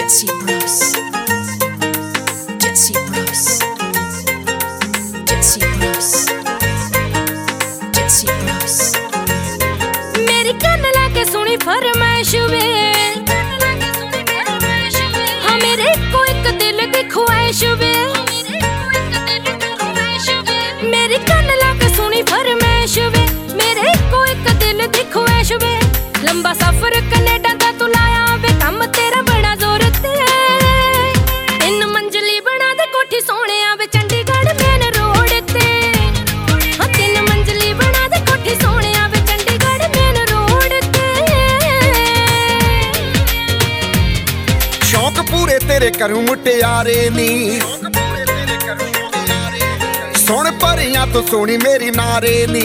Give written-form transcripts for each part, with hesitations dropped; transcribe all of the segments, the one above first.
Jesse Bros. Jesse Bros. Jesse Bros. Jesse Bros. मेरी कान लाके सुनी फरमाइश वे, हाँ मेरे को एक दिल की ख्वाहिश वे। मेरी कान लाके सुनी फरमाइश वे, मेरे को एक दिल की ख्वाहिश वे। लंबा सफर कनेडा दा तू लाया वे, काम तेरा बड़ा जोर ते। 3 मंजिली बना दे कोठी सोहणिया वे, चंडीगढ़ मेन रोड ते। हाँ 3 मंजिली बना दे कोठी सोहणिया वे, चंडीगढ़ मेन रोड ते। शौक पूरे तेरे करूं मुटियारे नी, सुन परियां तो सोनी मेरी नारे नी।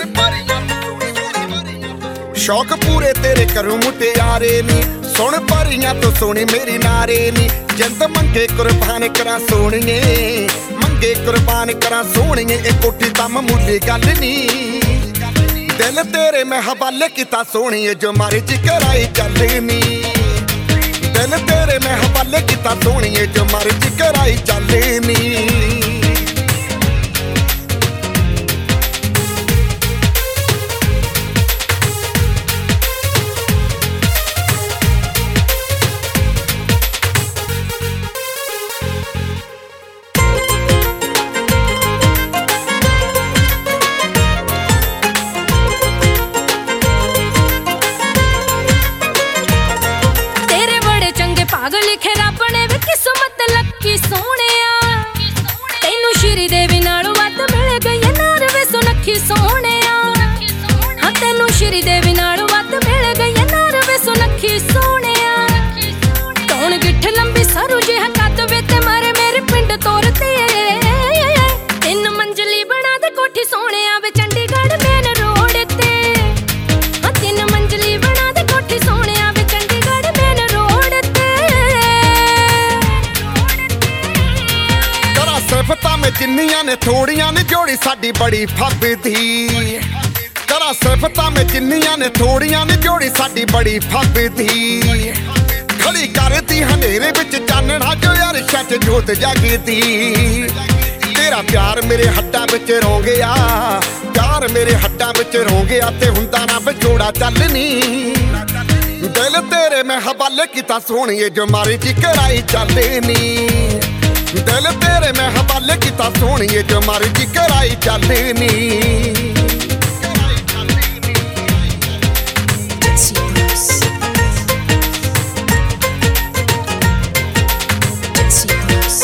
शौक पूरे तेरे करूं मुटियारे नी, सुन परियां तो सोनी मेरी नारे नी। जिंद मंगे कुर्बान करा सोहणिए, मंगे कुर्बान करा सोहणिए। ए कोठी दा मामूली गल नी, दिल तेरे मैं हवाले कीता सोहणिए, जो मर्जी कराई चलनी। दिल तेरे मैं हवाले कीता सोहणिए, जो मर्जी कराई चलनी। पागल लिखे रब ने वे किस्मत लकी सोहणिया, तैनू श्री देवी नालों वध मिल गई नार वे सुनखी सोहणिया। हाँ तैनू श्री देवी नालों वध मिल गई नार वे सुनखी सोहणिया। कौन गिठ लंबी सरू जिहा कद वे ते मारे मेरे पिंड तोर ते। 3 मंजिली बना दे कोठी सोहणिया वे, चंडीगढ़ मेन रोड ते। हाँ 3 मंजिली बना दे कोठी सोहणिया वे, चंडीगढ़ मेन रोड ते। सिफतां में जिन्नियां ने थोड़ियां ने जोड़ी साडी बड़ी फबदी। करा सिफतां में जिन्नियां ने थोड़ियां ने जोड़ी साडी बड़ी फबदी। खड़ी करदी हनेरे विच चानणा जो यार सच जोत जगदी। तेरा प्यार मेरे हड्डां विच रोंगिया, प्यार मेरे हड्डां विच रोंगिया, ते हुंदा ना विछोड़ा चलनी। दिल तेरे मैं हवाले कीता सोहणिए, जो मर्जी कराई चलनी। दिल तेरे मैं हवाले कीता सोहणिए, जो मर्जी कराई चलनी। Jesse Bros. Jesse Bros.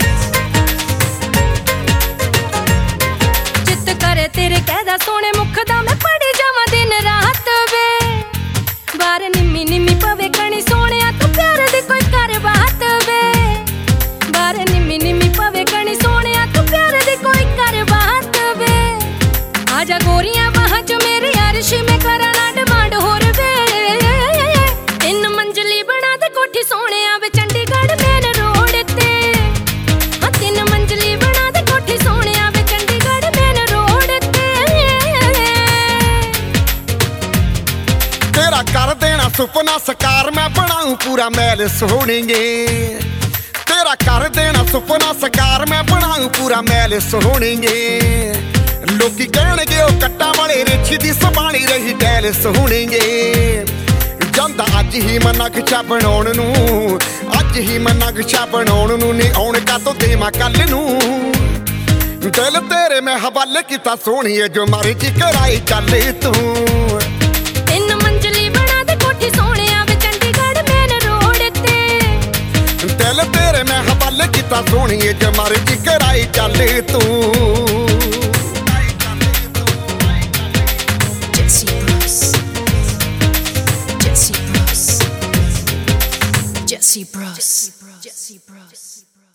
चित करे तेरे कहदा सोहणे मुख दा मैं पढ़ी जावां दिन रात वे। बार निम्मी निम्मी पवे कणी सोहणिया, तू प्यार दी कोई कर बात वे। बार निम्मी निम्मी पवे कणी सोहणिया, तू प्यार दी कोई कर बात वे। आजा गोरियां बाहां च मेरे अर्श में करा ना डिमांड होर वे। 3 मंजिली बना दे कोठी सोहणिया वे, चंडीगढ़ मेन रोड ते। हाँ 3 मंजिली बना दे कोठी सोहणिया वे, चंडीगढ़ मेन रोड ते। तेरा कर देना सुपना सकार, मैं बनाऊं पूरा महल सोहणिए। तेरा कर देना सुपना सकार, मैं बनाऊं पूरा महल सोहणिए। लोकी कहणगे ओ कट्टा वाले रिछ दी संभाली रही टैल सोहणिए। ਜਾਂਦਾ ਅੱਜ ਹੀ ਮੈਂ ਨਕਸ਼ਾ ਬਣਾਉਣ ਨੂੰ, ਅੱਜ ਹੀ ਮੈਂ ਨਕਸ਼ਾ ਬਣਾਉਣ ਨੂੰ। ਨਹੀਂ ਆਉਣ ਕਾਤੋਂ ਦੇਵਾਂ ਕੱਲ ਨੂੰ। ਦਿਲ ਤੇਰੇ ਮੈਂ ਹਵਾਲੇ ਕੀਤਾ ਸੋਹਣੀਏ, ਜੋ ਮਰਜੀ ਕਰਾਈ ਚੱਲ ਤੂੰ। 3 ਮੰजिली बना दे कोठी सोहणिया वे, चंडीगढ़ मेन रोड ते। दिल तेरे मैं हवाले कीता सोहणिए, जो मर्जी कराई चल तूं। Jesse Bros. Jesse Bros. Jesse Bros. Jesse Bros.